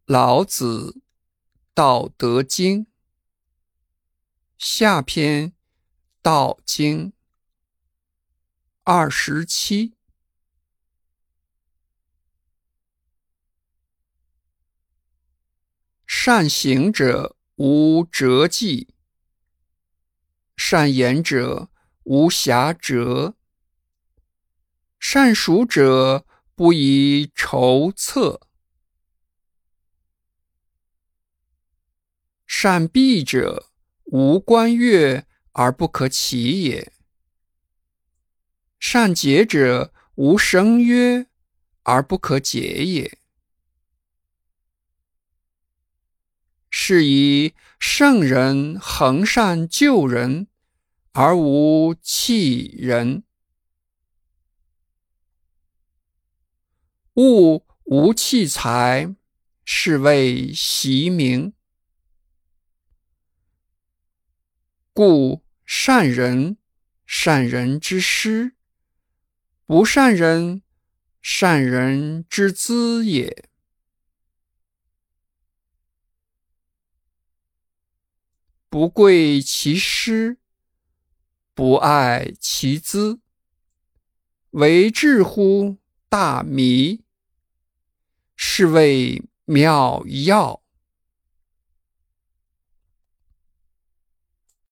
老子《道德经》下篇，道经27。善行者无辙迹，善言者无瑕谪，善述者不以筹策，善闭者无观乐而不可起也，善结者无声约而不可解也。是以圣人恒善救人，而无弃人。物无弃财，是谓袭名。故善人，善人之师；不善人，善人之资也。不贵其师，不爱其资，为智乎大迷，是谓妙药。